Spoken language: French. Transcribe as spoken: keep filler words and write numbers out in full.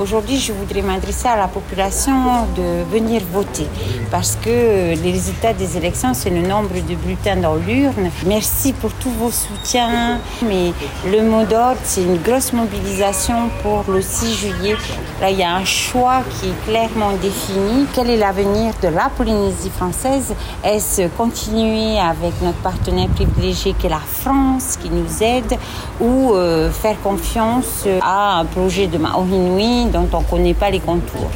Aujourd'hui, je voudrais m'adresser à la population de venir voter parce que les résultats des élections, c'est le nombre de bulletins dans l'urne. Merci pour tous vos soutiens. Mais le mot d'ordre, c'est une grosse mobilisation pour le six juillet. Là, il y a un choix qui est clairement défini. Quel est l'avenir de la Polynésie française? Est-ce continuer avec notre partenaire privilégié qui est la France, qui nous aide, ou euh, faire confiance à un projet de Mahou Inui dont on ne connaît pas les contours?